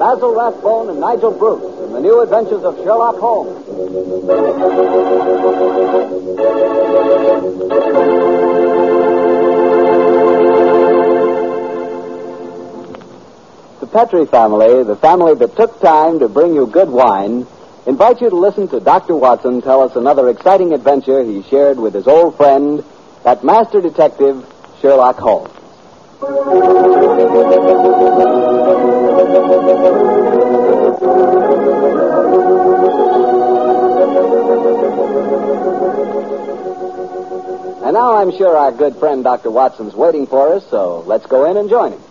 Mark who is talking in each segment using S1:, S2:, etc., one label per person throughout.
S1: Basil Rathbone and Nigel Bruce in the new adventures of Sherlock Holmes. The Petrie family, the family that took time to bring you good wine, invite you to listen to Dr. Watson tell us another exciting adventure he shared with his old friend, that master detective, Sherlock Holmes. And now I'm sure our good friend Dr. Watson's waiting for us, so let's go in and join him.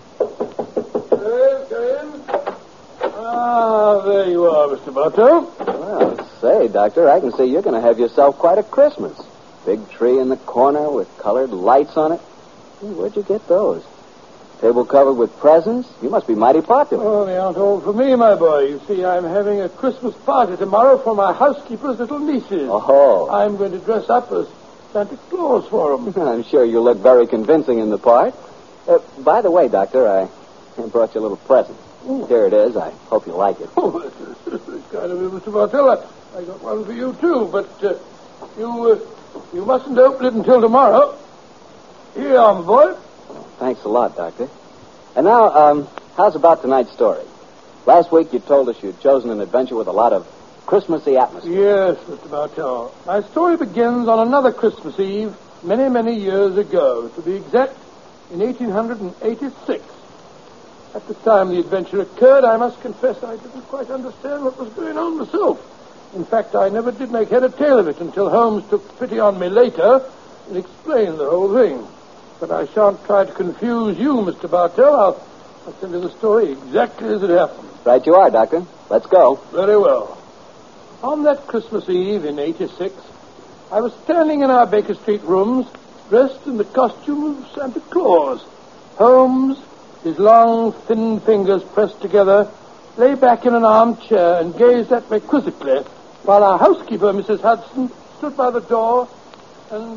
S2: There you are, Mr. Bartow.
S1: Well, say, Doctor, I can see you're going to have yourself quite a Christmas. Big tree in the corner with colored lights on it. Hey, where'd you get those? Table covered with presents? You must be mighty popular.
S2: Oh, they aren't all for me, my boy. You see, I'm having a Christmas party tomorrow for my housekeeper's little nieces.
S1: Oh.
S2: I'm going to dress up as Santa Claus for them.
S1: I'm sure you look very convincing in the part. By the way, Doctor, I brought you a little present. Here it is. I hope you like it.
S2: Oh, it's kind of you, Mr. Bartell. I got one for you, too, but you mustn't open it until tomorrow. Here you are, my boy.
S1: Thanks a lot, Doctor. And now, how's about tonight's story? Last week you told us you'd chosen an adventure with a lot of Christmassy atmosphere.
S2: Yes, Mr. Bartell. My story begins on another Christmas Eve many, many years ago. To be exact, in 1886. At the time the adventure occurred, I must confess I didn't quite understand what was going on myself. In fact, I never did make head or tail of it until Holmes took pity on me later and explained the whole thing. But I shan't try to confuse you, Mr. Bartell. I'll tell you the story exactly as it happened.
S1: Right you are, Doctor. Let's go.
S2: Very well. On that Christmas Eve in 86, I was standing in our Baker Street rooms, dressed in the costume of Santa Claus. Holmes, his long, thin fingers pressed together, lay back in an armchair and gazed at me quizzically, while our housekeeper, Mrs. Hudson, stood by the door and...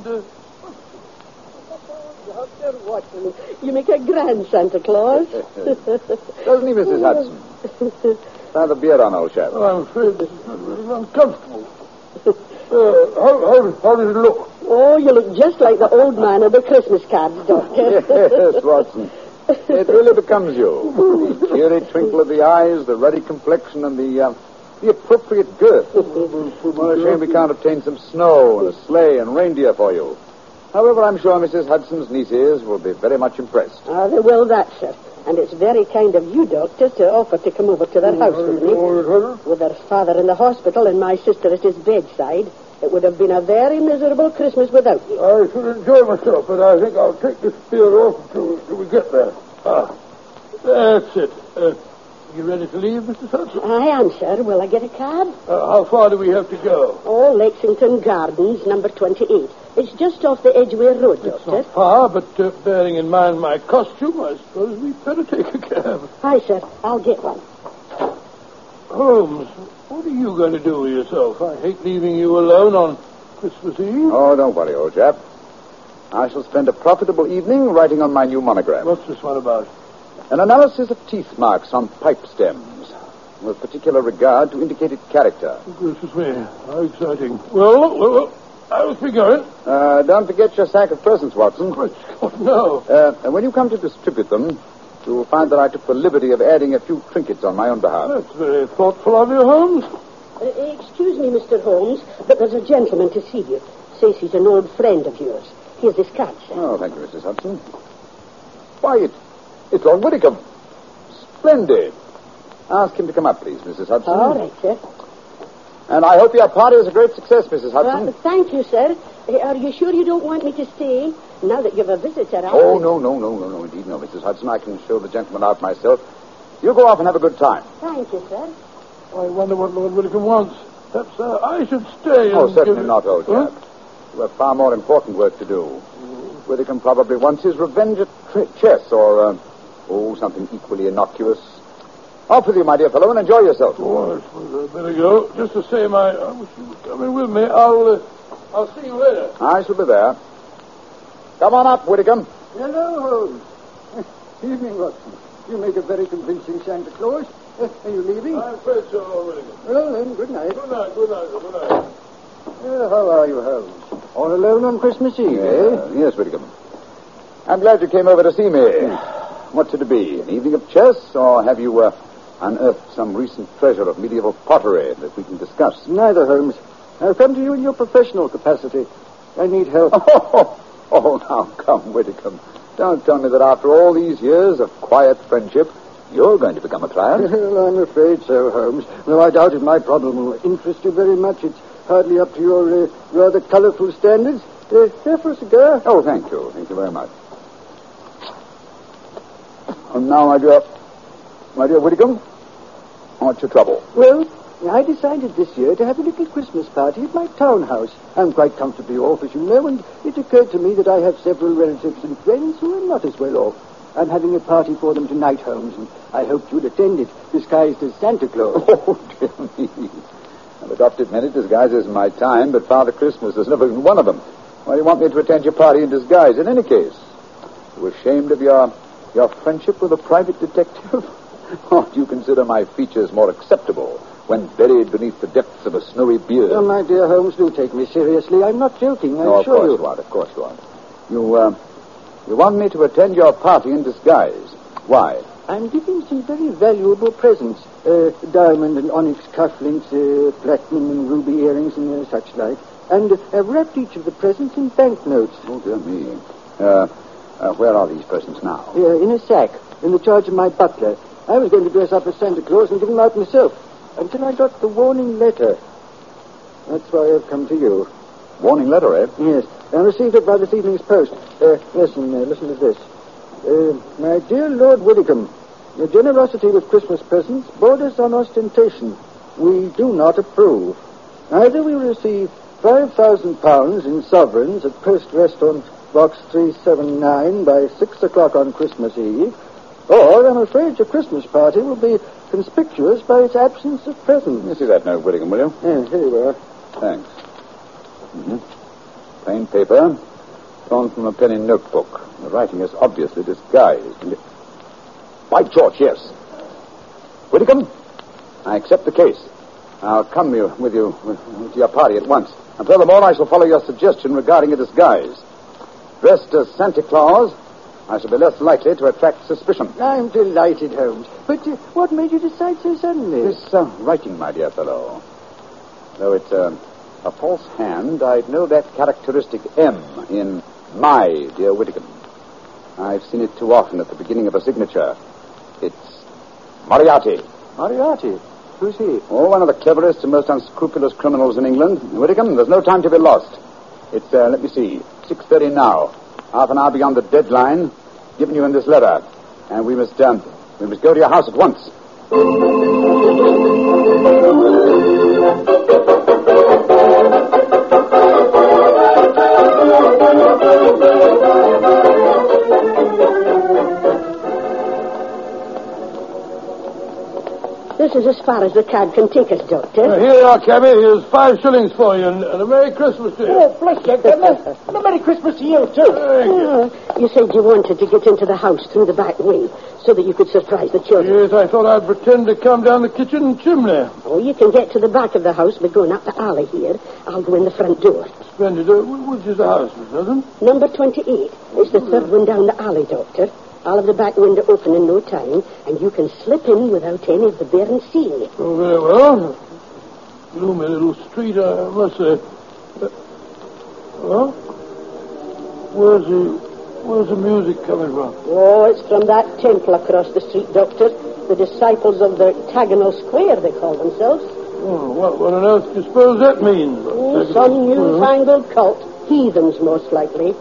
S3: Dr. Watson, you make a grand Santa Claus.
S4: Doesn't he, Mrs. Hudson? Have a beer on, old chap.
S2: Oh, I'm afraid this is very uncomfortable. How does it look?
S3: Oh, you look just like the old man of the Christmas cards, Doctor.
S4: Yes, Watson. It really becomes you. The cheery twinkle of the eyes, the ruddy complexion, and the appropriate girth. Well, a shame we can't obtain some snow and a sleigh and reindeer for you. However, I'm sure Mrs. Hudson's nieces will be very much impressed.
S3: Oh, they will that, sir. And it's very kind of you, Doctor, to offer to come over to their house with me. With their father in the hospital and my sister at his bedside, it would have been a very miserable Christmas without you.
S2: I should enjoy myself, but I think I'll take this beer off till we get there. That's it. You ready to leave, Mrs. Hudson?
S3: I am, sir. Will I get a cab?
S2: How far do we have to go?
S3: Oh, Lexington Gardens, number 28. It's just off the Edgware Road, Doctor.
S2: It's not far, but bearing in mind my costume, I suppose we'd better take a cab.
S3: Aye, sir. I'll get one.
S2: Holmes, what are you going to do with yourself? I hate leaving you alone on Christmas Eve.
S4: Oh, don't worry, old chap. I shall spend a profitable evening writing on my new monogram.
S2: What's this one about?
S4: An analysis of teeth marks on pipe stems, with particular regard to indicated character.
S2: Goodness me, how exciting. Well, I must be going.
S4: Don't forget your sack of presents, Watson.
S2: Great Scott, no.
S4: And when you come to distribute them, you will find that I took the liberty of adding a few trinkets on my own behalf.
S2: That's very thoughtful of you, Holmes.
S3: Excuse me, Mr. Holmes, but there's a gentleman to see you. Says he's an old friend of yours. Here's this card, sir.
S4: Oh, thank you, Mrs. Hudson. Why, it's Lord Whitcomb. Splendid. Ask him to come up, please, Mrs. Hudson.
S3: All right, sir.
S4: And I hope your party is a great success, Mrs. Hudson.
S3: Thank you, sir. Are you sure you don't want me to stay? Now that you've a visitor,
S4: Oh, no, indeed, no, Mrs. Hudson. I can show the gentleman out myself. You go off and have a good time.
S3: Thank you, sir.
S2: I wonder what Lord Whitcomb wants. Perhaps I should stay
S4: Oh,
S2: and
S4: certainly
S2: give...
S4: not, old chap. You have far more important work to do. Whitcomb probably wants his revenge at chess or, something equally innocuous. Off with you, my dear fellow, and enjoy yourself.
S2: Oh, I suppose I'd better go. Just the same, I wish you would come in with me. I'll see you later.
S4: I shall be there. Come on up, Whitcomb.
S2: Hello, Holmes. Evening, Watson.
S5: You make a very convincing Santa Claus. Are you leaving?
S2: I'm afraid so already.
S5: Well, then, good night.
S2: Good night, good night, good night.
S5: How are you, Holmes? All alone on Christmas Eve, eh?
S4: Yes, Whitcomb. I'm glad you came over to see me. What's it to be? An evening of chess, or have you unearthed some recent treasure of medieval pottery that we can discuss?
S5: Neither, Holmes. I've come to you in your professional capacity. I need help.
S4: Oh, now come, Whitcomb. Don't tell me that after all these years of quiet friendship, you're going to become a client.
S5: Well, I'm afraid so, Holmes. Though I doubt if my problem will interest you very much. It's hardly up to your rather colorful standards. Here for a cigar?
S4: Oh, thank you. Thank you very much. And now, my dear Whitcomb, what's your trouble?
S5: Well, I decided this year to have a little Christmas party at my townhouse. I'm quite comfortably off, as you know, and it occurred to me that I have several relatives and friends who are not as well off. I'm having a party for them tonight, Holmes, and I hoped you'd attend it, disguised as Santa Claus.
S4: Oh, dear me. I've adopted many disguises in my time, but Father Christmas has never been one of them. Why do you want me to attend your party in disguise? In any case, you ashamed of your friendship with a private detective? Or do you consider my features more acceptable when buried beneath the depths of a snowy beard?
S5: Oh, my dear Holmes, do take me seriously. I'm not joking, I assure you.
S4: Of course you aren't. You want me to attend your party in disguise. Why?
S5: I'm giving some very valuable presents. Diamond and onyx cufflinks, platinum and ruby earrings and such like. And I've wrapped each of the presents in banknotes.
S4: Oh, dear me. Where are these presents now?
S5: In a sack, in the charge of my butler. I was going to dress up as Santa Claus and give them out myself, until I got the warning letter. That's why I've come to you.
S4: Warning letter, eh?
S5: Yes. I received it by this evening's post. Listen to this. My dear Lord Whitcomb, your generosity with Christmas presents borders on ostentation. We do not approve. Either we receive £5,000 in sovereigns at Post Restaurant Box 379 by 6 o'clock on Christmas Eve, or I'm afraid your Christmas party will be conspicuous by its absence of presents.
S4: You see that note, Whitcomb, will you?
S5: Here you are.
S4: Thanks. Plain paper, torn from a penny notebook. The writing is obviously disguised. By George, yes. Whitcomb, I accept the case. I'll come with you to your party at once. And furthermore, I shall follow your suggestion regarding a disguise. Dressed as Santa Claus, I shall be less likely to attract suspicion.
S5: I'm delighted, Holmes. But what made you decide so suddenly?
S4: This writing, my dear fellow. Though it's a false hand, I'd know that characteristic M in my dear Whitcomb. I've seen it too often at the beginning of a signature. It's Moriarty.
S5: Moriarty? Who's he?
S4: Oh, one of the cleverest and most unscrupulous criminals in England. Whitcomb, there's no time to be lost. It's, let me see, 6:30 now. Half an hour beyond the deadline given you in this letter. And we must go to your house at once.
S3: This is as far as the cab can take us, Doctor.
S2: Here you are, cabby. Here's 5 shillings for you, and a Merry Christmas to you.
S5: Oh, bless you, goodness. And a Merry Christmas to you, too.
S3: You said you wanted to get into the house through the back way so that you could surprise the children.
S2: Yes, I thought I'd pretend to come down the kitchen chimney.
S3: Oh, you can get to the back of the house by going up the alley here. I'll go in the front door.
S2: Splendid. Which is the house, Miss Hudson?
S3: Number 28. It's the third one down the alley, Doctor. I'll have the back window open in no time, and you can slip in without any of the bairns seeing you.
S2: Oh, very well. Gloomy little street, I must say. Well, where's the music coming from?
S3: Oh, it's from that temple across the street, Doctor. The disciples of the Tagonal Square, they call themselves.
S2: Oh, what on earth do you suppose that means?
S3: Some newfangled cult. Heathens, most likely.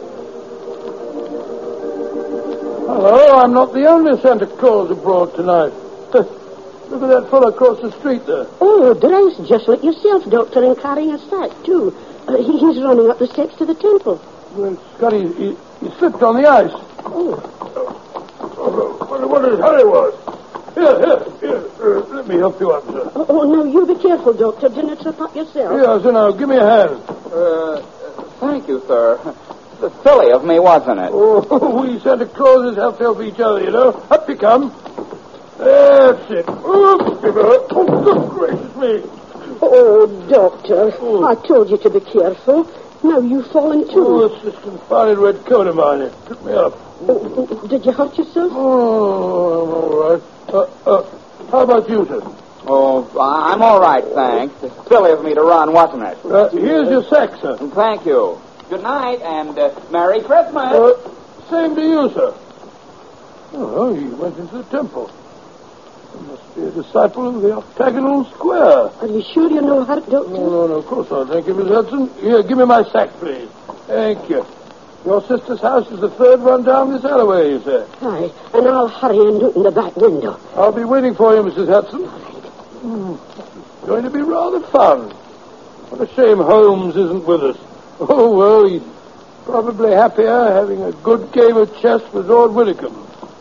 S2: Hello, I'm not the only Santa Claus abroad tonight. Look at that fellow across the street there.
S3: Oh, dressed just like yourself, Doctor, and carrying a sack, too. He's running up the steps to the temple.
S2: Well, Scotty, he slipped on the ice.
S3: Oh.
S2: What his hurry was. Here. Let me help you up, sir.
S3: Oh, now, you be careful, Doctor. Do not trip up yourself.
S2: Yes, now, give me a hand.
S6: Thank you, sir. silly of me, wasn't it?
S2: Oh, we Santa Clauses have to help each other, you know. Up you come. That's it. Oh, good gracious me.
S3: Oh, Doctor, I told you to be careful. Now you've fallen too.
S2: Oh, it's this confounded red coat of mine. It took me up.
S3: Did you hurt yourself?
S2: Oh, I'm all right. How about you, sir?
S6: Oh, I'm all right, thanks. Silly of me to run, wasn't it?
S2: Here's your sack, sir.
S6: Thank you. Good night, and Merry Christmas.
S2: Same to you, sir. Oh, he went into the temple. He must be a disciple of the octagonal square.
S3: Are you sure you're no hurt, Doctor?
S2: No, of course not. Thank you, Miss Hudson. Here, give me my sack, please. Thank you. Your sister's house is the third one down this alleyway, you say?
S3: Aye, and I'll hurry and open the back window.
S2: I'll be waiting for you, Mrs. Hudson. It's going to be rather fun. What a shame Holmes isn't with us. Oh, well, he's probably happier having a good game of chess with Lord Whitcomb.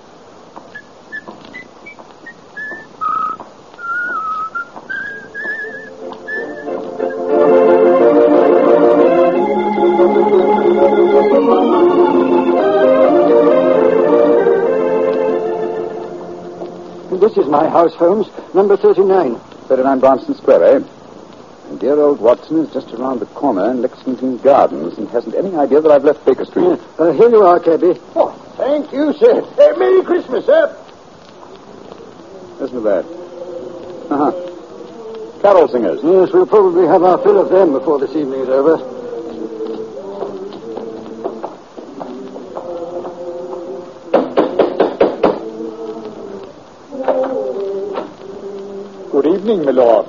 S5: This is my house, Holmes. Number 39.
S4: 39 Bronson Square, eh? And dear old Watson is just around the corner in Lexington Gardens and hasn't any idea that I've left Baker Street.
S5: Here you are, cabby.
S2: Oh, thank you, sir. Merry Christmas, sir.
S4: Listen to that. Carol singers.
S5: Yes, we'll probably have our fill of them before this evening is over.
S7: Good evening, my lord.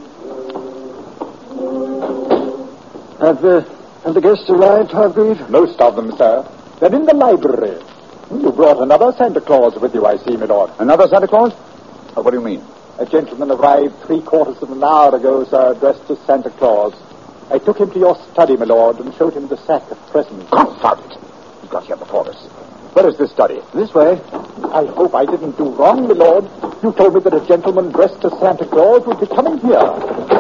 S5: Have the guests arrived, Hargreave?
S7: Most of them, sir. They're in the library. You brought another Santa Claus with you, I see, my lord.
S4: Another Santa Claus? What do you mean?
S7: A gentleman arrived 3/4 of an hour ago, sir, dressed as Santa Claus. I took him to your study, my lord, and showed him the sack of presents.
S4: Confound it! He got here before us. Where is this study?
S5: This way.
S7: I hope I didn't do wrong, my lord. You told me that a gentleman dressed as Santa Claus would be coming here.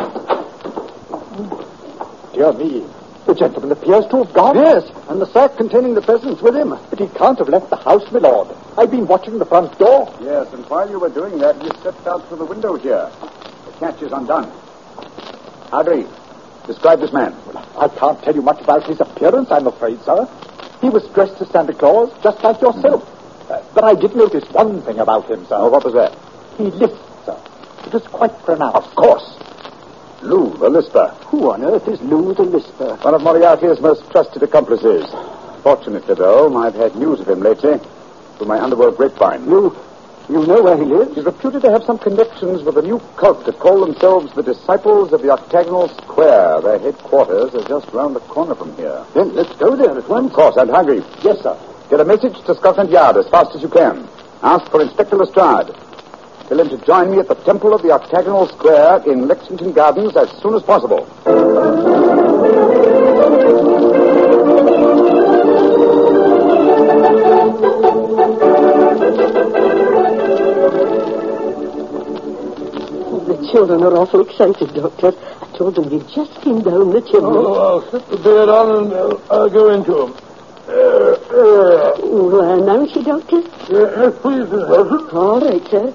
S7: Dear me, the gentleman appears to have gone.
S5: Yes, and the sack containing the presents with him.
S7: But he can't have left the house, my lord. I've been watching the front door.
S4: Yes, and while you were doing that, you stepped out through the window here. The catch is undone. Hargreave, describe this man.
S7: I can't tell you much about his appearance, I'm afraid, sir. He was dressed as Santa Claus, just like yourself. But I did notice one thing about him, sir.
S4: Oh, what was that?
S7: He lisped, sir. It was quite pronounced.
S4: Of course. Lou, the Lisper.
S5: Who on earth is Lou the Lisper?
S4: One of Moriarty's most trusted accomplices. Fortunately, though, I've had news of him lately through my underworld grapevine.
S5: You know where he lives?
S4: He's reputed to have some connections with a new cult that call themselves the Disciples of the Octagonal Square. Their headquarters are just round the corner from here.
S5: Then let's go there at once.
S4: Of course, and Hargreave.
S7: Yes, sir.
S4: Get a message to Scotland Yard as fast as you can. Ask for Inspector Lestrade. Tell him to join me at the Temple of the Octagonal Square in Lexington Gardens as soon as possible.
S3: The children are awful excited, Doctor. I told them you just came down the chimney.
S2: Oh, I'll slip the beard on and I'll go into him.
S3: Will I announce you, Doctor?
S2: Yes, please, Miss Wilson.
S3: All right, sir.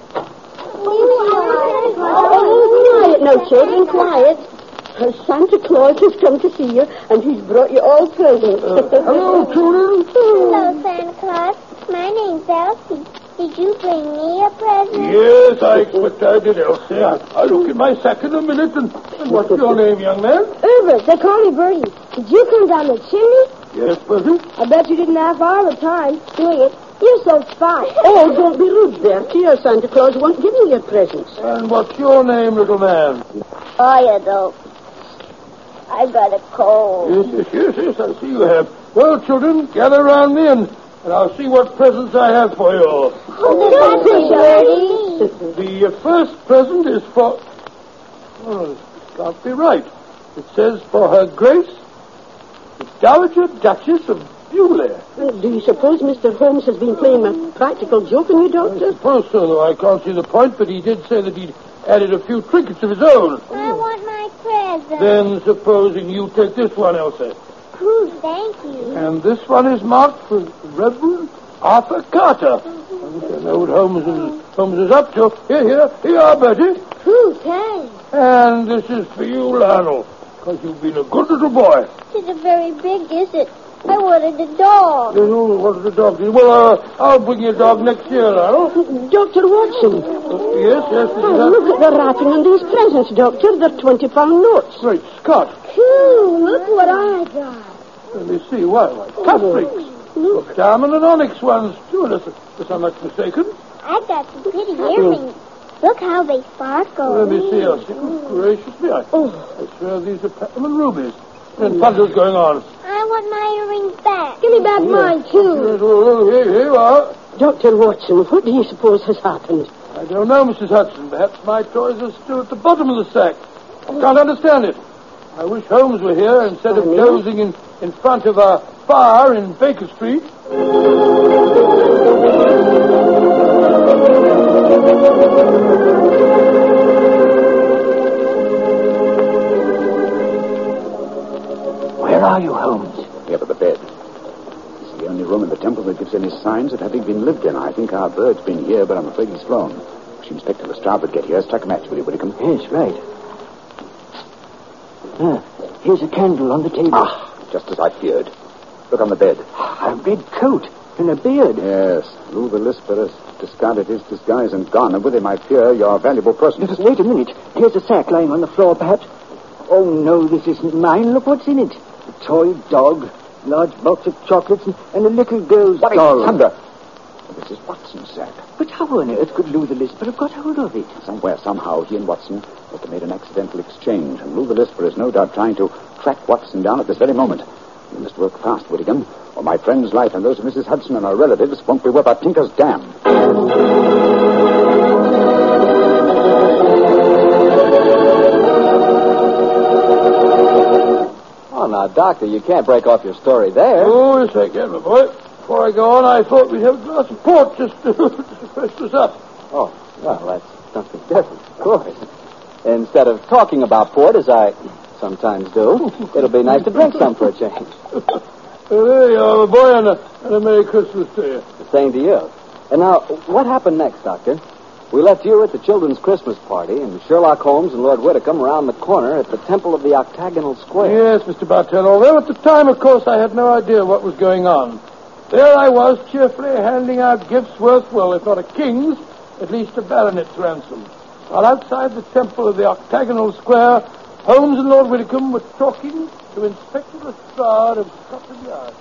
S3: Quiet now, children, quiet. Santa Claus has come to see you, and he's brought you all presents.
S2: Hello, children.
S8: Hello, Santa Claus. My name's Elsie. Did you bring me a present?
S2: Yes, I expect I did, Elsie. I'll look in my sack in a minute. And what's your name, young man?
S8: Herbert, they call me Bertie. Did you come down the chimney?
S2: Yes, Bertie.
S8: I bet you didn't have all the time doing it. You're so fine.
S3: Oh, don't be rude, Bertie. Your Santa Claus won't give you your presents.
S2: And what's your name, little man?
S8: Oh, you don't. I got a cold.
S2: Yes, I see you have. Well, children, gather around me and I'll see what presents I have for you all.
S8: Oh, Bertie.
S2: The first present is for... Oh, this can't be right. It says for Her Grace, the Dowager Duchess of Bewley.
S3: Do you suppose Mr. Holmes has been playing a practical joke on you,
S2: I
S3: Doctor?
S2: suppose so, though I can't see the point, but he did say that he'd added a few trinkets of his own.
S8: I want my present.
S2: Then supposing you take this one, Elsa.
S8: Thank you.
S2: And this one is marked for Reverend Arthur Carter. I wish I know what Holmes is up to. Here you are, Bertie.
S8: Thanks.
S2: And this is for you, Lionel, because you've been a good little boy.
S8: It isn't very big, is it? I wanted a dog.
S2: You wanted a dog. Well, I'll bring you a dog next year, Lionel.
S3: Dr. Watson.
S2: Yes,
S3: Look at the wrapping on these presents, Doctor. They're 20-pound notes.
S2: Great Scott.
S8: Cool. Look what I got.
S2: Let me see. What? Cufflinks. Look, diamond and onyx ones, too, unless I'm not mistaken.
S8: I got some pretty earrings. Look how they sparkle.
S2: Let me see. Gracious me. I swear these are platinum and rubies. And puzzles going on.
S8: I want my earrings back. Give me back mine, too.
S2: Here you are.
S3: Dr. Watson, what do you suppose has happened?
S2: I don't know, Mrs. Hudson. Perhaps my toys are still at the bottom of the sack. I can't understand it. I wish Holmes were here instead of dozing in front of a fire in Baker Street.
S5: Where are you, Holmes?
S4: Here by the bed. This is the only room in the temple that gives any signs of having been lived in. I think our bird's been here, but I'm afraid he's flown. Wish Inspector Lestrade would get here. Strike a match, will you, Whitcomb?
S5: Yes, right. Here's a candle on the table.
S4: Ah, just as I feared. Look on the bed.
S5: A red coat and a beard.
S4: Yes, Lou the Lisper has discarded his disguise and gone, and with him, I fear, your valuable person.
S5: Just wait a minute. Here's a sack lying on the floor, perhaps. Oh, no, this isn't mine. Look what's in it. A toy dog, large box of chocolates, and a little girl's
S4: What
S5: doll.
S4: in thunder? This is Watson's sack.
S5: But how on earth could Lou the Lisper have got hold of it?
S4: Somewhere, somehow, he and Watson must have made an accidental exchange, and Lou the Lisper is no doubt trying to track Watson down at this very moment. You must work fast, Whittingham, or my friend's life and those of Mrs. Hudson and her relatives won't be worth a tinker's dam.
S1: Oh, now, Doctor, you can't break off your story there.
S2: Oh, yes, I can, my boy. Before I go on, I thought we'd have a glass of port just to freshen us up.
S1: Oh, well, that's something different, of course. Instead of talking about port, as I sometimes do, it'll be nice to drink some for a change.
S2: There you are, my boy, and a Merry Christmas to you.
S1: The same to you. And now, what happened next, Doctor? We left you at the children's Christmas party, and Sherlock Holmes and Lord Whitcomb around the corner at the Temple of the Octagonal Square.
S2: Yes, Mr. Bartell, although at the time, of course, I had no idea what was going on. There I was, cheerfully handing out gifts worth, well, if not a king's, at least a baronet's ransom. While outside the Temple of the Octagonal Square, Holmes and Lord Whitcomb were talking to Inspector Lestrade of Scotland Yard.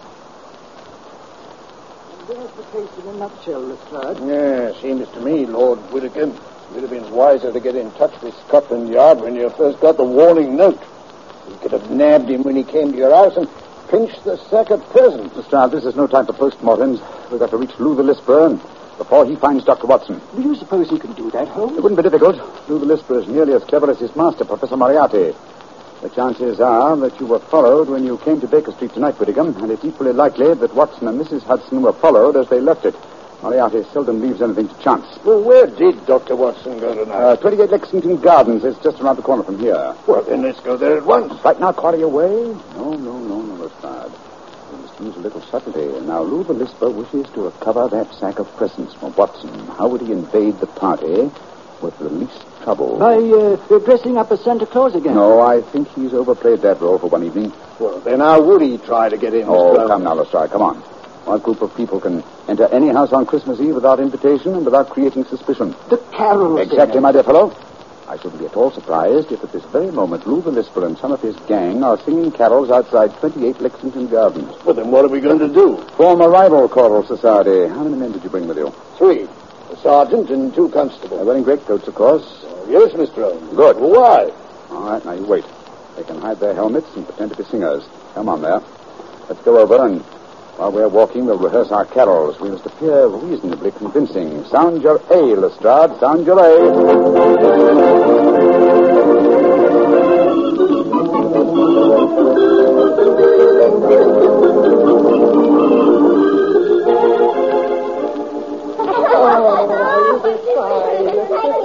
S5: And there's the case in a nutshell, Lestrade.
S9: Yeah, seems to me, Lord Whitcomb, you'd have been wiser to get in touch with Scotland Yard when you first got the warning note. You could have nabbed him when he came to your house and pinched the sack of presents.
S4: Lestrade, this is no time for postmortems. We've got to reach Lou the Lisper before he finds Dr. Watson.
S5: Do you suppose he can do that, Holmes?
S4: It wouldn't be difficult. Lou the Lisper is nearly as clever as his master, Professor Moriarty. The chances are that you were followed when you came to Baker Street tonight, Whittingham, and it's equally likely that Watson and Mrs. Hudson were followed as they left it. Moriarty seldom leaves anything to chance.
S9: Well, where did Dr. Watson go tonight?
S4: 28 Lexington Gardens is just around the corner from here.
S9: Well, then let's go there at once.
S4: Right now, quarter your way? No, Lestrade. We must use a little subtlety. Now, Lou the Lisper wishes to recover that sack of presents from Watson. How would he invade the party with the least trouble?
S5: By dressing up as Santa Claus again.
S4: No, I think he's overplayed that role for one evening.
S9: Well, then how would he try to get in?
S4: Oh, come now, Lestrade, come on. What group of people can enter any house on Christmas Eve without invitation and without creating suspicion?
S5: The carol
S4: Exactly, my dear fellow. I shouldn't be at all surprised if at this very moment Lou the Lisper and some of his gang are singing carols outside 28 Lexington Gardens.
S9: Well, then what are we going to do?
S4: Form a rival choral society. How many men did you bring with you?
S9: 3. A sergeant and 2 constables.
S4: They're wearing greatcoats, of course.
S9: Yes, Mr. Holmes.
S4: Good.
S9: Well, why?
S4: All right, now you wait. They can hide their helmets and pretend to be singers. Come on there. Let's go over and while we're walking, we'll rehearse our carols. We must appear reasonably convincing. Sound your A, Lestrade. Sound your A.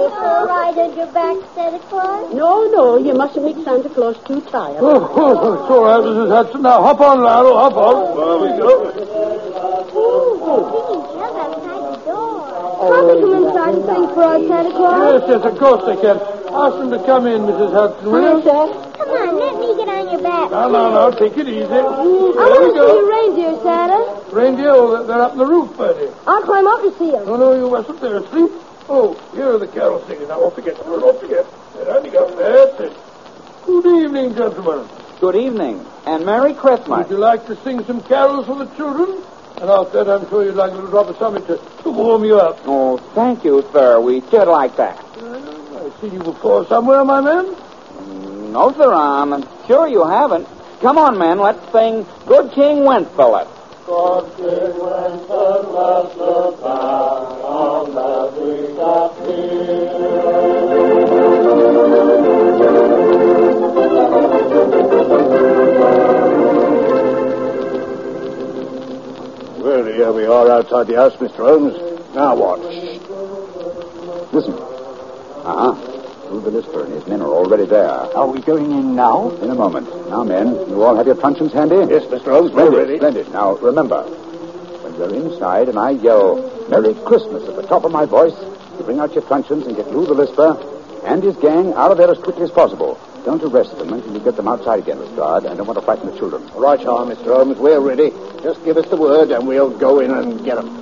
S8: a ride on your back, Santa Claus?
S3: No, you mustn't make Santa Claus too tired.
S2: It's all right, Mrs. Hudson. Now, hop on, Lionel, hop on. There we go.
S8: Just outside the door.
S3: Can't they come inside and sing for us, Santa Claus?
S2: Yes, of course they can. Ask them to come in, Mrs. Hudson, will you?
S3: sir.
S8: Come on, let me get on your back.
S2: No, take it easy.
S3: I want to see your reindeer, Santa.
S2: Reindeer, oh, they're up in the roof, Bertie.
S3: I'll climb up to see them.
S2: No, you mustn't. They're asleep. Oh, here are the carol singers. Now, off again. There you go. That's it. Good evening, gentlemen.
S6: Good evening, and Merry Christmas.
S2: Would you like to sing some carols for the children? And after that, I'm sure you'd like a little drop of something to warm you up.
S6: Oh, thank you, sir. We should like that.
S2: I've seen you before somewhere, my man.
S6: No, sir, I'm sure you haven't. Come on, men, let's sing Good King Wenceslas.
S10: God King Wenceslas looked down on the streets of
S9: Well, here we are outside the house, Mr. Holmes. Now what?
S4: Listen. Lou the Lisper and his men are already there.
S7: Are we going in now?
S4: In a moment. Now, men, you all have your truncheons handy?
S9: Yes, Mr. Holmes, we're ready.
S4: Splendid. Now, remember, when you're inside and I yell, Merry Christmas at the top of my voice, you bring out your truncheons and get Lou the Lisper and his gang out of there as quickly as possible. Don't arrest them until you get them outside again, Lestrade. I don't want to frighten the children.
S9: Right on, Mr. Holmes, we're ready. Just give us the word and we'll go in and get them.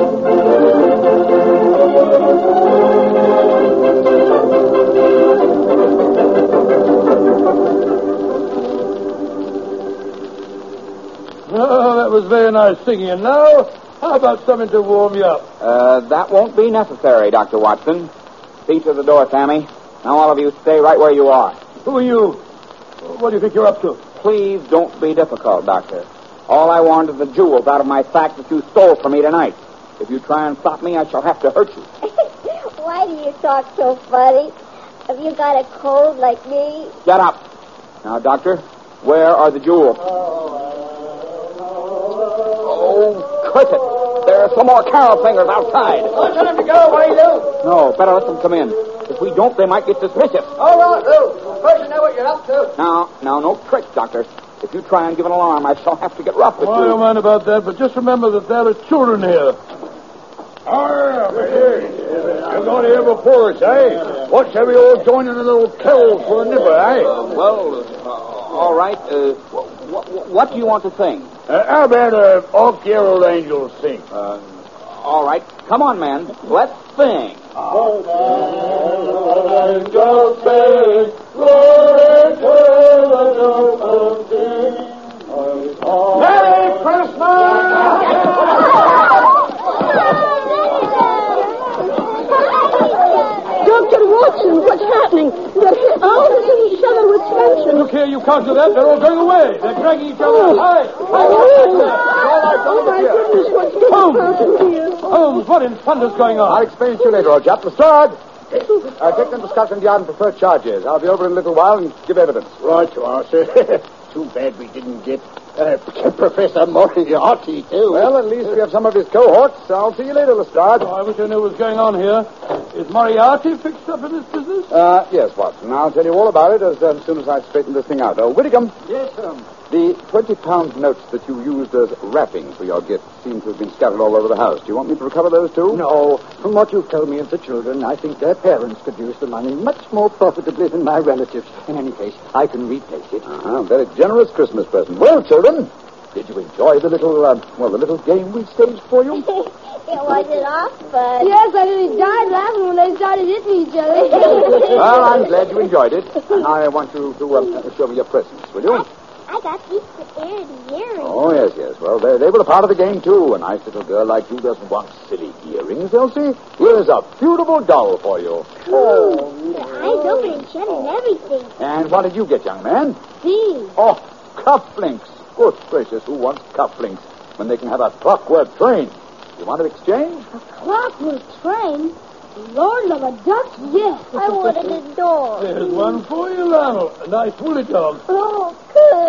S2: Oh, that was very nice singing. And now, how about something to warm you up?
S6: That won't be necessary, Dr. Watson. See to the door, Sammy. Now all of you stay right where you are.
S2: Who are you? What do you think you're up to?
S6: Please don't be difficult, Doctor. All I want is the jewels out of my sack that you stole from me tonight. If you try and stop me, I shall have to hurt you.
S8: Why do you talk so funny? Have you got a cold like me?
S6: Shut up. Now, Doctor, where are the jewels? Oh, curse it. There are some more carol singers outside.
S5: Don't tell them to go away, Lou.
S6: No, better let them come in. If we don't, they might get suspicious.
S5: All right, Lou. First you know what you're up to.
S6: Now, no tricks, Doctor. If you try and give an alarm, I shall have to get rough with
S2: I
S6: you.
S2: don't mind about that, but just remember that there are children here.
S9: You're not here before us, eh? What shall we all join in a little carol for a nipper, eh?
S6: All right. What do you want to sing?
S9: How about All Carol Angels Sing?
S6: All right. Come on, man. Let's sing.
S10: Angels sing, glory to the newborn King.
S9: Merry Christmas!
S3: Dr. Watson, what's happening? They're all hitting each other with truncheons.
S2: Look here, you can't do that. They're all going away. They're dragging each other. Hi.
S3: Oh, my goodness, what's going on here?
S2: Holmes, what in thunder's going on?
S4: I'll explain it to you later, old chap. Lestrade! Take them to Scotland Yard and prefer charges. I'll be over in a little while and give evidence.
S9: Right you are, sir. Too bad we didn't get Professor Moriarty, too.
S4: Well, at least we have some of his cohorts. I'll see you later, Lestrade.
S2: I wish I knew what was going on here. Is Moriarty fixed up in this business?
S4: Yes, Watson. I'll tell you all about it as soon as I straighten this thing out. Whittingham.
S5: Yes, sir.
S4: The 20-pound notes that you used as wrapping for your gift seem to have been scattered all over the house. Do you want me to recover those, too?
S5: No. From what you've told me of the children, I think their parents could use the money much more profitably than my relatives. In any case, I can replace it.
S4: Very generous Christmas present. Well, children, did you enjoy the little game we staged for you?
S8: It wasn't off, but...
S11: Yes, I nearly died laughing when they started hitting each other.
S4: Well, I'm glad you enjoyed it. And now I want you to show me your presents, will you?
S8: I got these earrings.
S4: Oh, yes. Well, they were a part of the game, too. A nice little girl like you doesn't want silly earrings, Elsie. Here's a beautiful doll for you.
S8: Oh, the eyes open and shut and everything.
S4: And what did you get, young man?
S8: These.
S4: Oh, cufflinks. Good gracious, who wants cufflinks when they can have a clockwork train? You want to exchange?
S11: A clockwork train? Lord of a ducks, yes.
S8: I wanted a dog.
S2: There's one for you, Lionel. A nice woolly dog.
S8: Oh, cool.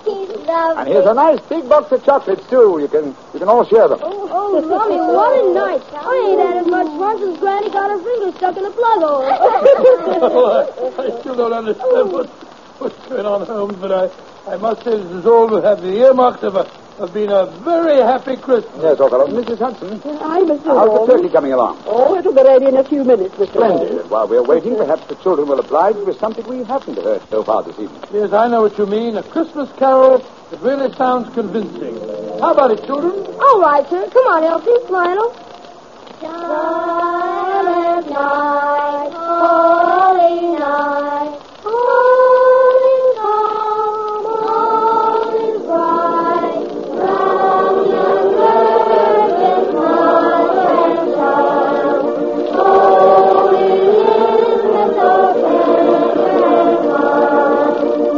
S8: He's lovely.
S4: And here's a nice big box of chocolates, too. You can all share them.
S11: Oh, Rummy, what a night. I ain't had as much fun since Granny got her finger stuck in a plug hole.
S2: I still don't understand what's going on, Holmes, but I must say this is all to have the earmarks of being a very happy Christmas.
S4: Yes, old fellow. Mrs. Hudson,
S3: Hi, Mr.
S4: how's
S3: Holmes.
S4: the turkey coming along?
S3: Oh, it'll be ready in a few minutes, Mr. Holmes.
S4: Splendid. While we're waiting, perhaps the children will oblige with something we haven't heard so far this evening.
S2: Yes, I know what you mean. A Christmas carol that really sounds convincing. How about it, children?
S11: All right, sir. Come on, Elsie. Lionel.
S8: Silent night, holy night, holy calm, all is bright. Round young virgin mother and child, holy is the tender and mild.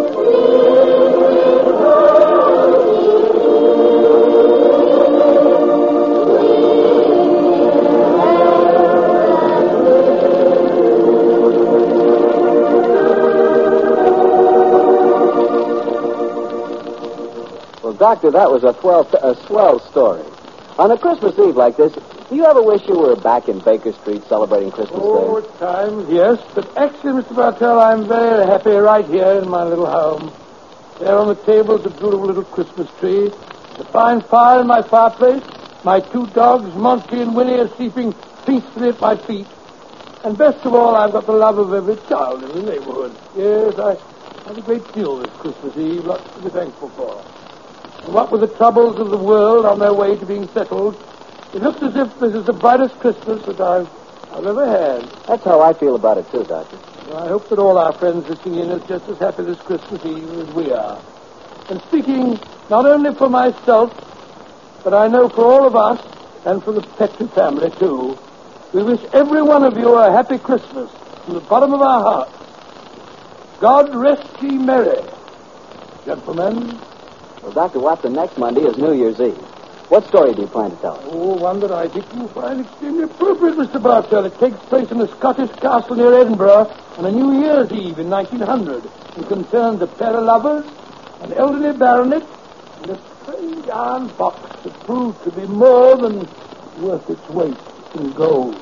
S1: Well, Doctor, that was a swell story. On a Christmas Eve like this, do you ever wish you were back in Baker Street celebrating Christmas
S2: Oh,
S1: Day?
S2: at times, yes. But actually, Mr. Bartell, I'm very happy right here in my little home. There on the table is a beautiful little Christmas tree. The fine fire in my fireplace. My two dogs, Monty and Winnie, are sleeping peacefully at my feet. And best of all, I've got the love of every child in the neighborhood. Yes, I have a great deal this Christmas Eve, lots to be thankful for. And what with the troubles of the world on their way to being settled, it looks as if this is the brightest Christmas that I've ever had.
S1: That's how I feel about it, too, Doctor.
S2: Well, I hope that all our friends listening in are just as happy this Christmas Eve as we are. And speaking not only for myself, but I know for all of us, and for the Petrie family, too, we wish every one of you a happy Christmas from the bottom of our hearts. God rest ye merry, gentlemen.
S1: Well, Dr. Watson, next Monday is New Year's Eve. What story do you plan to tell us?
S2: Oh, one that I think you'll find extremely appropriate, Mr. Bartell. It takes place in a Scottish castle near Edinburgh on a New Year's Eve in 1900. It concerns a pair of lovers, an elderly baronet, and a strange iron box that proved to be more than worth its weight in gold.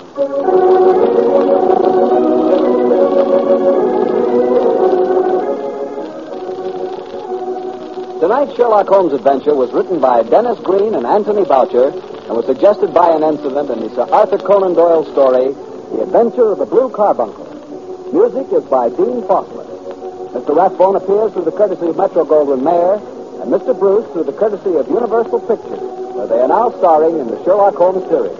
S1: Tonight's Sherlock Holmes adventure was written by Dennis Green and Anthony Boucher and was suggested by an incident in the Sir Arthur Conan Doyle story, The Adventure of the Blue Carbuncle. Music is by Dean Faulkner. Mr. Rathbone appears through the courtesy of Metro-Goldwyn-Mayer, and Mr. Bruce through the courtesy of Universal Pictures, where they are now starring in the Sherlock Holmes series.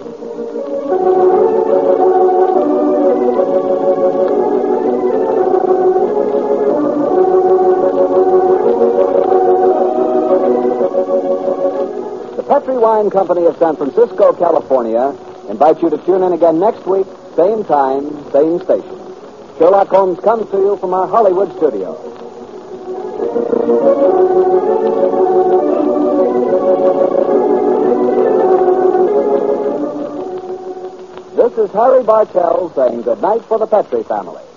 S1: The Petrie Wine Company of San Francisco, California, invites you to tune in again next week, same time, same station. Sherlock Holmes comes to you from our Hollywood studio. This is Harry Bartell saying good night for the Petrie family.